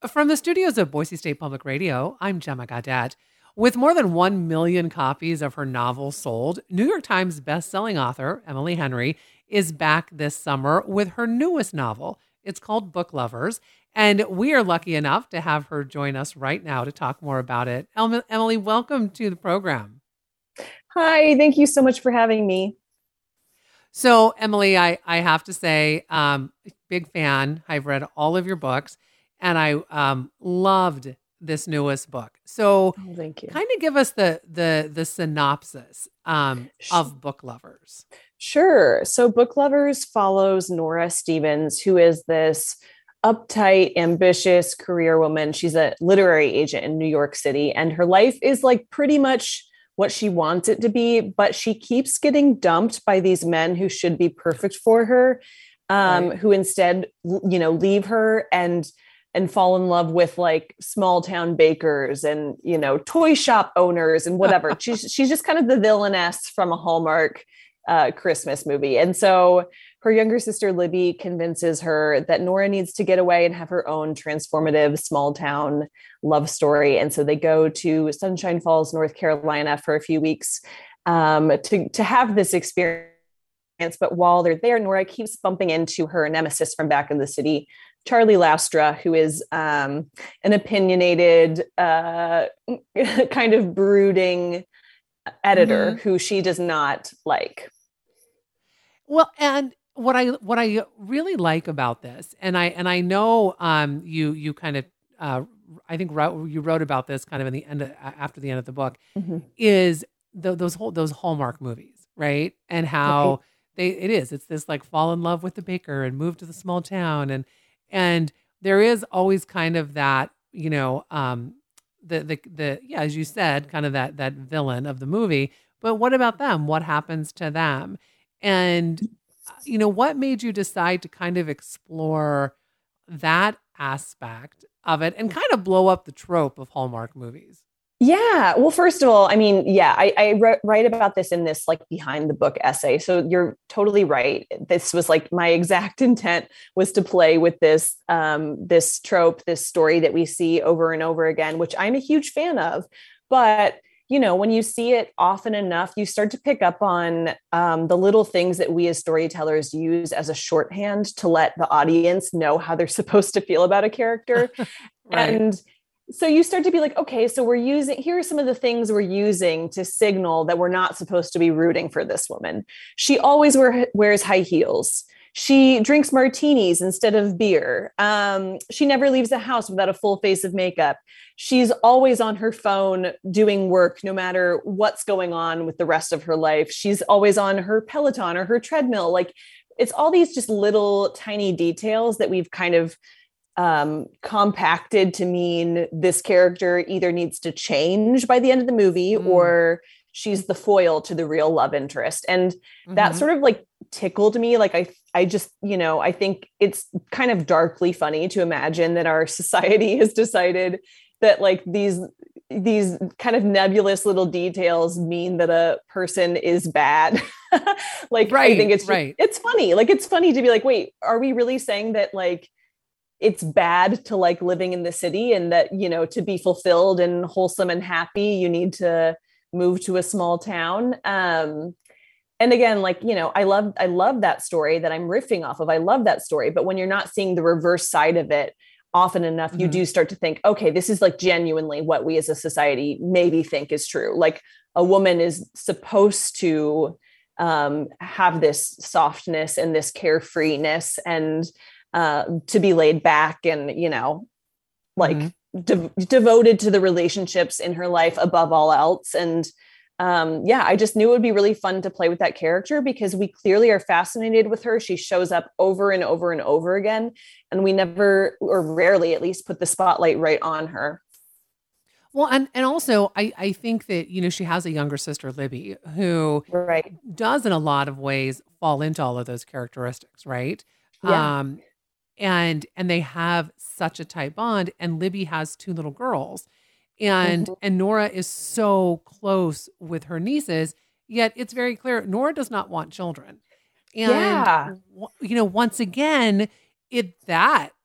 From the studios of Boise State Public Radio, I'm Gemma Gadet. With more than 1 million copies of her novel sold, New York Times bestselling author Emily Henry is back this summer with her newest novel. It's called Book Lovers, and we are lucky enough to have her join us right now to talk more about it. Emily, welcome to the program. Hi, thank you so much for having me. So, Emily, I have to say, big fan. I've read all of your books, and I loved this newest book. So, Oh, thank you. kind of give us the synopsis of Book Lovers. Sure. So, Book Lovers follows Nora Stevens, who is this uptight, ambitious career woman. She's a literary agent in New York City, and her life is like pretty much what she wants it to be, but she keeps getting dumped by these men who should be perfect for her, Right. who instead, leave her and fall in love with like small town bakers and toy shop owners and whatever. She's just kind of the villainess from a Hallmark Christmas movie. And so her younger sister Libby convinces her that Nora needs to get away and have her own transformative small town love story. And so they go to Sunshine Falls, North Carolina for a few weeks to have this experience. But while they're there, Nora keeps bumping into her nemesis from back in the city, Charlie Lastra, who is an opinionated, kind of brooding editor who she does not like. Well, and what I really like about this, and I know you kind of I think you wrote about this kind of in the end after the end of the book, Mhm. is those Hallmark movies, right? And Right. how it's this like fall in love with the baker and move to the small town, and there is always kind of that, the yeah, as you said, kind of that villain of the movie. But what about them? What happens to them? And what made you decide to kind of explore that aspect of it and kind of blow up the trope of Hallmark movies? Yeah. Well, first of all, I mean, yeah, I write about this in this like behind the book essay. So you're totally right. This was like my exact intent was to play with this trope, this story that we see over and over again, which I'm a huge fan of. But when you see it often enough, you start to pick up on the little things that we as storytellers use as a shorthand to let the audience know how they're supposed to feel about a character. Right. And so you start to be like, okay, so here are some of the things we're using to signal that we're not supposed to be rooting for this woman. She always wears high heels. She drinks martinis instead of beer. She never leaves the house without a full face of makeup. She's always on her phone doing work, no matter what's going on with the rest of her life. She's always on her Peloton or her treadmill. Like it's all these just little tiny details that we've kind of compacted to mean this character either needs to change by the end of the movie or she's the foil to the real love interest. And that sort of like tickled me. Like I just, I think it's kind of darkly funny to imagine that our society has decided that like these kind of nebulous little details mean that a person is bad. Like, Right. I think Right. it's funny. Like, it's funny to be like, wait, are we really saying that like, it's bad to like living in the city and that, to be fulfilled and wholesome and happy, you need to move to a small town. And again, like, I love that story that I'm riffing off of. I love that story. But when you're not seeing the reverse side of it often enough, you do start to think, okay, this is like genuinely what we as a society maybe think is true. Like a woman is supposed to have this softness and this carefreeness and to be laid back and, like devoted to the relationships in her life above all else. And I just knew it would be really fun to play with that character because we clearly are fascinated with her. She shows up over and over and over again, and we never, or rarely at least, put the spotlight right on her. Well, and also I think that, she has a younger sister, Libby, who Right. does in a lot of ways fall into all of those characteristics, right? Yeah. And they have such a tight bond, and Libby has two little girls. And Mhm. and Nora is so close with her nieces, yet it's very clear Nora does not want children. And Yeah. once again, that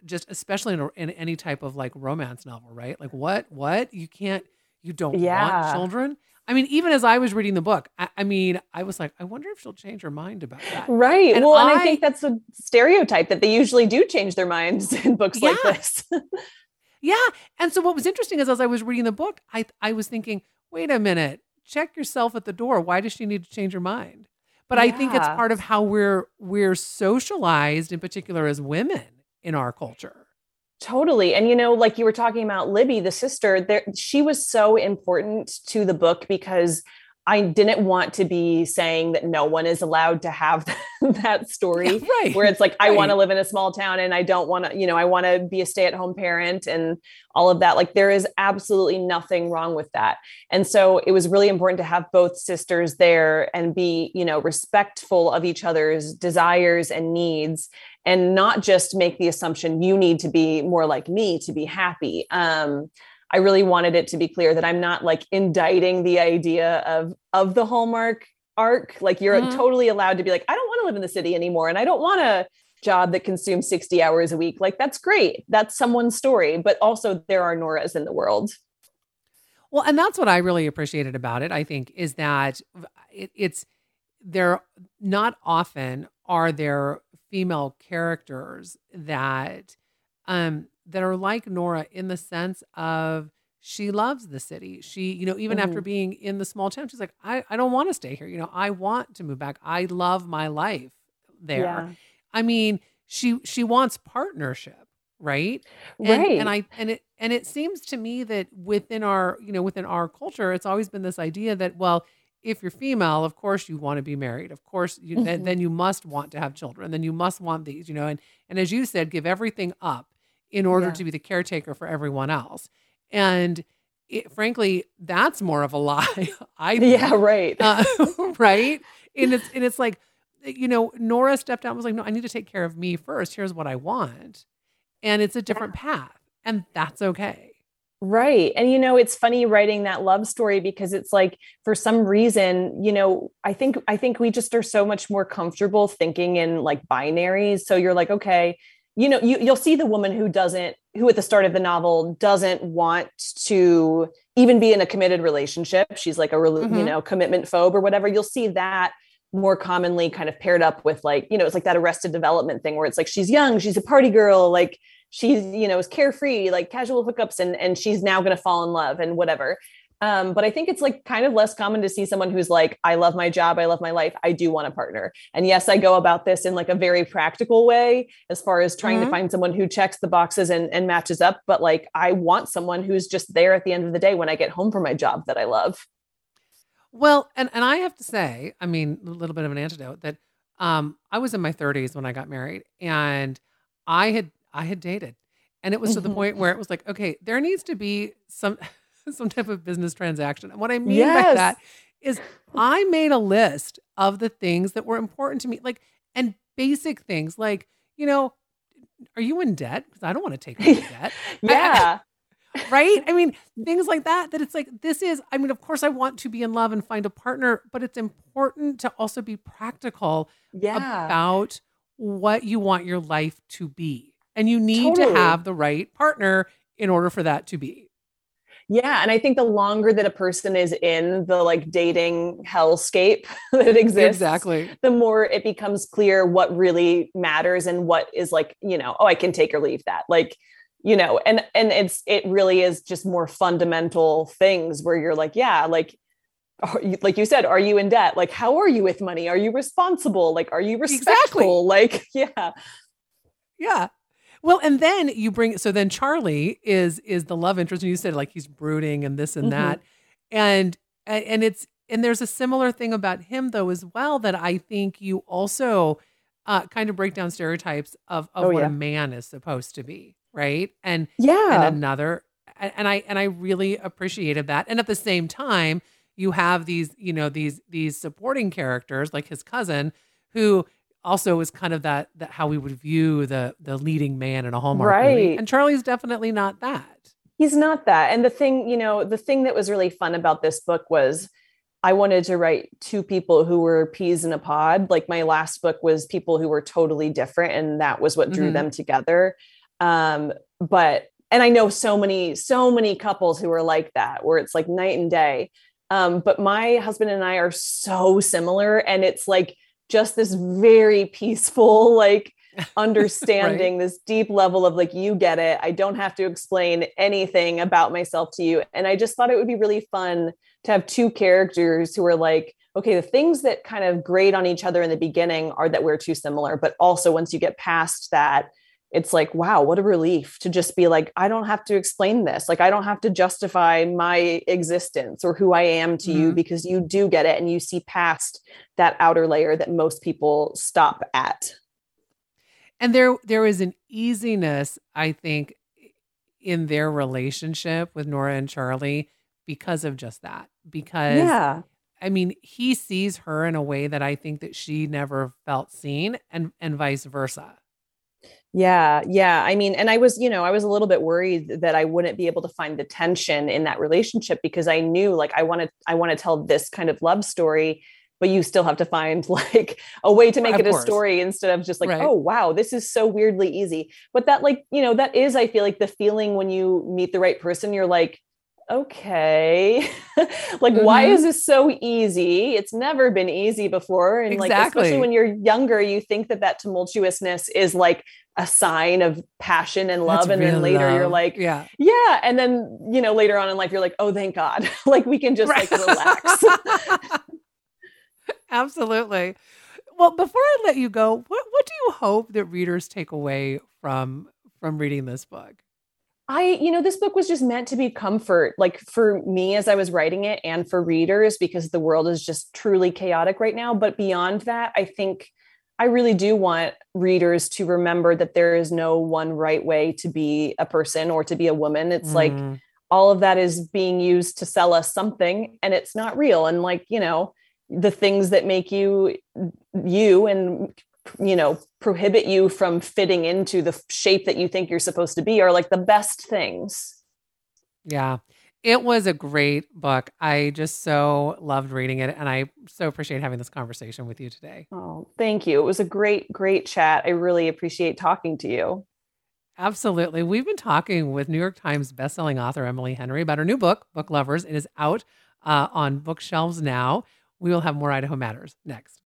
just especially in any type of like romance novel, right? Like what you don't want Yeah. children. I mean, even as I was reading the book, I mean, I was like, I wonder if she'll change her mind about that. Right. And Well, and I think that's a stereotype that they usually do change their minds in books like yeah, this. yeah. And so what was interesting is as I was reading the book, I was thinking, wait a minute, check yourself at the door. Why does she need to change her mind? But I think it's Yeah. part of how we're socialized, in particular as women in our culture. Totally. And like you were talking about Libby, the sister, there she was so important to the book because I didn't want to be saying that no one is allowed to have that Yeah, story right. where it's like, I want to Right. live in a small town and I don't want to, I want to be a stay-at-home parent and all of that. Like there is absolutely nothing wrong with that. And so it was really important to have both sisters there and be, respectful of each other's desires and needs and not just make the assumption you need to be more like me to be happy. I really wanted it to be clear that I'm not like indicting the idea of the Hallmark arc. Like you're Mhm. totally allowed to be like, I don't want to live in the city anymore. And I don't want a job that consumes 60 hours a week. Like that's great. That's someone's story. But also there are Noras in the world. Well, and that's what I really appreciated about it, I think, is that it's there not often are there female characters that are like Nora in the sense of she loves the city. She, even after Mhm. being in the small town, she's like, I don't want to stay here. I want to move back. I love my life there. Yeah. I mean, she wants partnership, right? And Right. I and it seems to me that within our culture, it's always been this idea that, well, if you're female, of course you want to be married. Of course then Mhm. you must want to have children. Then you must want these, and as you said, give everything up in order Yeah. to be the caretaker for everyone else. And frankly, that's more of a lie, I Yeah. think. Right. Uh, right? And it's like, Nora stepped out and was like, no, I need to take care of me first. Here's what I want. And it's a different path. And that's okay. Right. And it's funny writing that love story because it's like for some reason, I think we just are so much more comfortable thinking in like binaries. So you're like, okay, you'll see the woman who at the start of the novel doesn't want to even be in a committed relationship. She's like Hmm. commitment phobe or whatever. You'll see that more commonly kind of paired up with like, it's like that Arrested Development thing where it's like she's young, she's a party girl, like she's is carefree, like casual hookups, and she's now going to fall in love and whatever. But I think it's like kind of less common to see someone who's like, I love my job, I love my life, I do want a partner. And yes, I go about this in like a very practical way as far as trying to Hmm. find someone who checks the boxes and matches up. But like, I want someone who's just there at the end of the day when I get home from my job that I love. Well, and I have to say, I mean, a little bit of an antidote that I was in my 30s when I got married, and I had dated, and it was to the Mhm. point where it was like, okay, there needs to be some some type of business transaction. And what I mean by Yes. that is I made a list of the things that were important to me, like, and basic things like, you know, are you in debt? Because I don't want to take on your debt. I, Yeah. right? I mean, things like that, that it's like, I mean, of course, I want to be in love and find a partner, but it's important to also be practical Yeah. about what you want your life to be. And you need to Totally. have the right partner in order for that to be. Yeah. And I think the longer that a person is in the like dating hellscape that exists, Exactly. the more it becomes clear what really matters and what is like, oh, I can take or leave that. Like, and it really is just more fundamental things where you're like, yeah, like, like you said, are you in debt? Like, how are you with money? Are you responsible? Like, are you Exactly. respectful? Like, yeah. Yeah. Well, and then so then Charlie is the love interest, and you said like he's brooding and this and Hmm. that. And there's a similar thing about him though as well that I think you also kind of break down stereotypes of Oh, what a yeah. man is supposed to be, right? And Yeah. another and I really appreciated that. And at the same time, you have these supporting characters like his cousin who also is kind of that how we would view the leading man in a Hallmark movie. Right. And Charlie's definitely not that. He's not that. And the thing that was really fun about this book was I wanted to write two people who were peas in a pod. Like my last book was people who were totally different, and that was what drew Hmm. them together. But and I know so many couples who are like that, where it's like night and day. But my husband and I are so similar, and it's like just this very peaceful, like Right. understanding, this deep level of like, you get it. I don't have to explain anything about myself to you. And I just thought it would be really fun to have two characters who are like, okay, the things that kind of grate on each other in the beginning are that we're too similar. But also, once you get past that, it's like, wow, what a relief to just be like, I don't have to explain this. Like, I don't have to justify my existence or who I am to you, Mhm. because you do get it and you see past that outer layer that most people stop at. And there is an easiness, I think, in their relationship with Nora and Charlie because of just that. Because Yeah. I mean, he sees her in a way that I think that she never felt seen, and vice versa. Yeah, yeah. I mean, and I was, I was a little bit worried that I wouldn't be able to find the tension in that relationship, because I knew like I want to tell this kind of love story, but you still have to find like a way to make Of it a course. story instead of just like, Right. oh wow, this is so weirdly easy. But that, like, that is, I feel like, the feeling when you meet the right person, you're like, okay, like, why is Mhm. this so easy? It's never been easy before. And like, especially Exactly. when you're younger, you think that that tumultuousness is like a sign of passion and That's love. And real then later you're love. like, Yeah. yeah. And then, later on in life, you're like, oh, thank God. Like, we can just Right. like relax. Absolutely. Well, before I let you go, what do you hope that readers take away from reading this book? This book was just meant to be comfort, like for me as I was writing it, and for readers, because the world is just truly chaotic right now. But beyond that, I think I really do want readers to remember that there is no one right way to be a person or to be a woman. It's like Mm, all of that is being used to sell us something, and it's not real. And like, the things that make you you and prohibit you from fitting into the shape that you think you're supposed to be are like the best things. yeah. It was a great book. I just so loved reading it, and I so appreciate having this conversation with you today. Oh, thank you. It was a great chat. I really appreciate talking to you. Absolutely. We've been talking with New York Times bestselling author Emily Henry about her new book, Book Lovers. It is out on bookshelves now. We will have more Idaho Matters next.